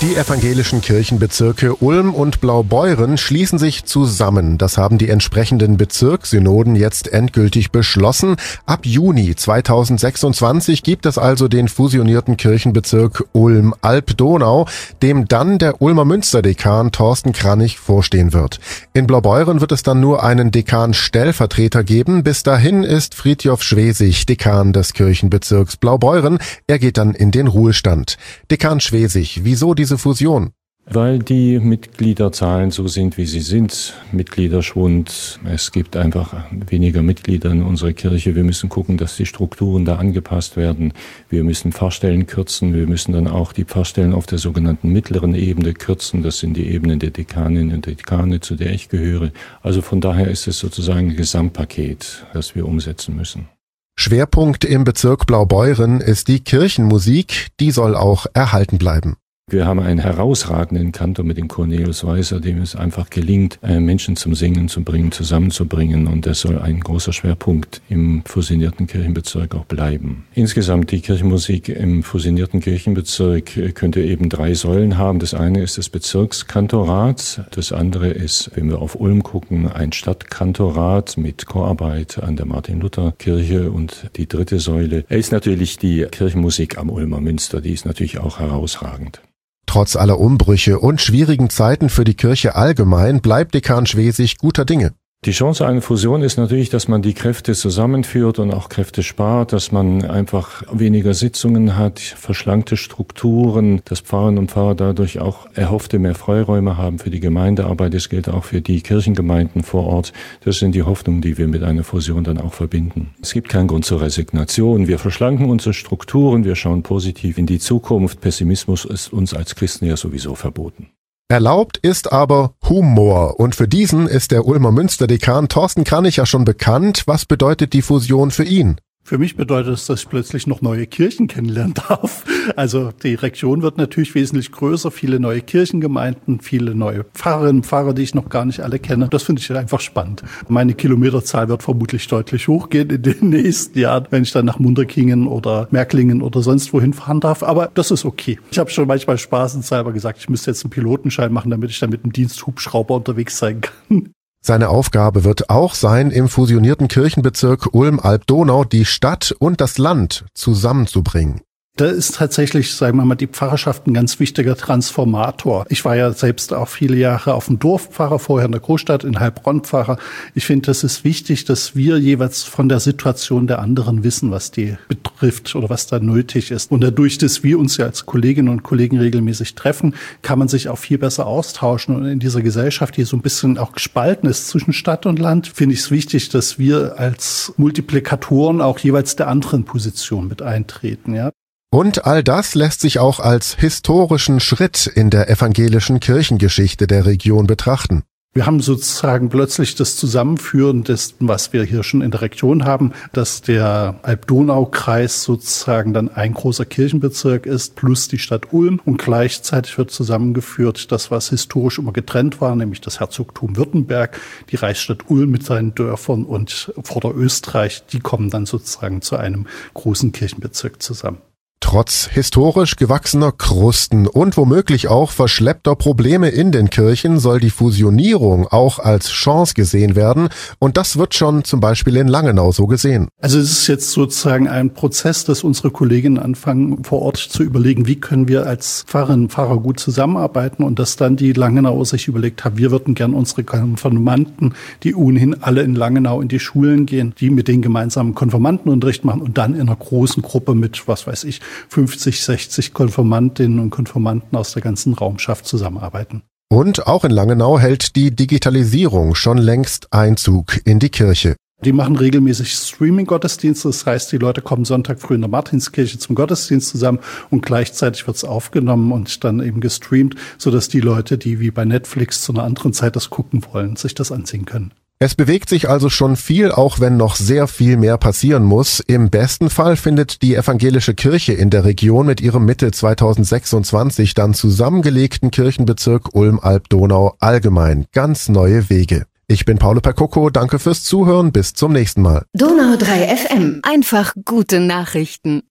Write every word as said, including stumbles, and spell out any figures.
Die evangelischen Kirchenbezirke Ulm und Blaubeuren schließen sich zusammen. Das haben die entsprechenden Bezirkssynoden jetzt endgültig beschlossen. Ab Juni zweitausendsechsundzwanzig gibt es also den fusionierten Kirchenbezirk Ulm-Alb-Donau, dem dann der Ulmer Münsterdekan Thorsten Kranich vorstehen wird. In Blaubeuren wird es dann nur einen Dekan-Stellvertreter geben. Bis dahin ist Fridtjof Schwesig Dekan des Kirchenbezirks Blaubeuren. Er geht dann in den Ruhestand. Dekan Schwesig, wieso diese Fusion? Weil die Mitgliederzahlen so sind, wie sie sind. Mitgliederschwund. Es gibt einfach weniger Mitglieder in unserer Kirche. Wir müssen gucken, dass die Strukturen da angepasst werden. Wir müssen Pfarrstellen kürzen. Wir müssen dann auch die Pfarrstellen auf der sogenannten mittleren Ebene kürzen. Das sind die Ebenen der Dekaninnen und Dekane, zu der ich gehöre. Also von daher ist es sozusagen ein Gesamtpaket, das wir umsetzen müssen. Schwerpunkt im Bezirk Blaubeuren ist die Kirchenmusik. Die soll auch erhalten bleiben. Wir haben einen herausragenden Kantor mit dem Cornelius Weißer, dem es einfach gelingt, Menschen zum Singen zu bringen, zusammenzubringen. Und das soll ein großer Schwerpunkt im fusionierten Kirchenbezirk auch bleiben. Insgesamt die Kirchenmusik im fusionierten Kirchenbezirk könnte eben drei Säulen haben. Das eine ist das Bezirkskantorat. Das andere ist, wenn wir auf Ulm gucken, ein Stadtkantorat mit Chorarbeit an der Martin-Luther-Kirche. Und die dritte Säule ist natürlich die Kirchenmusik am Ulmer Münster. Die ist natürlich auch herausragend. Trotz aller Umbrüche und schwierigen Zeiten für die Kirche allgemein bleibt Dekan Schwesig guter Dinge. Die Chance einer Fusion ist natürlich, dass man die Kräfte zusammenführt und auch Kräfte spart, dass man einfach weniger Sitzungen hat, verschlankte Strukturen, dass Pfarrerinnen und Pfarrer dadurch auch erhoffte mehr Freiräume haben für die Gemeindearbeit. Das gilt auch für die Kirchengemeinden vor Ort. Das sind die Hoffnungen, die wir mit einer Fusion dann auch verbinden. Es gibt keinen Grund zur Resignation. Wir verschlanken unsere Strukturen, wir schauen positiv in die Zukunft. Pessimismus ist uns als Christen ja sowieso verboten. Erlaubt ist aber Humor, und für diesen ist der Ulmer Münsterdekan Thorsten Kranich ja schon bekannt. Was bedeutet die Fusion für ihn? Für mich bedeutet es, dass ich plötzlich noch neue Kirchen kennenlernen darf. Also die Region wird natürlich wesentlich größer, viele neue Kirchengemeinden, viele neue Pfarrerinnen und Pfarrer, die ich noch gar nicht alle kenne. Das finde ich einfach spannend. Meine Kilometerzahl wird vermutlich deutlich hochgehen in den nächsten Jahren, wenn ich dann nach Munderkingen oder Märklingen oder sonst wohin fahren darf. Aber das ist okay. Ich habe schon manchmal spaßenshalber gesagt, ich müsste jetzt einen Pilotenschein machen, damit ich dann mit einem Diensthubschrauber unterwegs sein kann. Seine Aufgabe wird auch sein, im fusionierten Kirchenbezirk Ulm-Alb-Donau die Stadt und das Land zusammenzubringen. Da ist tatsächlich, sagen wir mal, die Pfarrerschaft ein ganz wichtiger Transformator. Ich war ja selbst auch viele Jahre auf dem Dorf Pfarrer, vorher in der Großstadt, in Heilbronn Pfarrer. Ich finde, das ist wichtig, dass wir jeweils von der Situation der anderen wissen, was die betrifft oder was da nötig ist. Und dadurch, dass wir uns ja als Kolleginnen und Kollegen regelmäßig treffen, kann man sich auch viel besser austauschen. Und in dieser Gesellschaft, die so ein bisschen auch gespalten ist zwischen Stadt und Land, finde ich es wichtig, dass wir als Multiplikatoren auch jeweils der anderen Position mit eintreten, ja. Und all das lässt sich auch als historischen Schritt in der evangelischen Kirchengeschichte der Region betrachten. Wir haben sozusagen plötzlich das Zusammenführen dessen, was wir hier schon in der Region haben, dass der Alb-Donau-Kreis sozusagen dann ein großer Kirchenbezirk ist, plus die Stadt Ulm. Und gleichzeitig wird zusammengeführt, das, was historisch immer getrennt war, nämlich das Herzogtum Württemberg, die Reichsstadt Ulm mit seinen Dörfern und Vorderösterreich, die kommen dann sozusagen zu einem großen Kirchenbezirk zusammen. Trotz historisch gewachsener Krusten und womöglich auch verschleppter Probleme in den Kirchen soll die Fusionierung auch als Chance gesehen werden, und das wird schon zum Beispiel in Langenau so gesehen. Also es ist jetzt sozusagen ein Prozess, dass unsere Kolleginnen anfangen, vor Ort zu überlegen, wie können wir als Pfarrerinnen und Pfarrer gut zusammenarbeiten, und dass dann die Langenauer sich überlegt haben, wir würden gern unsere Konfirmanden, die ohnehin alle in Langenau in die Schulen gehen, die mit den gemeinsamen Konfirmandenunterricht machen und dann in einer großen Gruppe mit, was weiß ich, fünfzig, sechzig Konfirmandinnen und Konfirmanden aus der ganzen Raumschaft zusammenarbeiten. Und auch in Langenau hält die Digitalisierung schon längst Einzug in die Kirche. Die machen regelmäßig Streaming-Gottesdienste, das heißt, die Leute kommen Sonntag früh in der Martinskirche zum Gottesdienst zusammen und gleichzeitig wird es aufgenommen und dann eben gestreamt, sodass die Leute, die wie bei Netflix zu einer anderen Zeit das gucken wollen, sich das ansehen können. Es bewegt sich also schon viel, auch wenn noch sehr viel mehr passieren muss. Im besten Fall findet die evangelische Kirche in der Region mit ihrem Mitte zweitausendsechsundzwanzig dann zusammengelegten Kirchenbezirk Ulm-Alb-Donau allgemein ganz neue Wege. Ich bin Paolo Percocco, danke fürs Zuhören, bis zum nächsten Mal. Donau drei F M, einfach gute Nachrichten.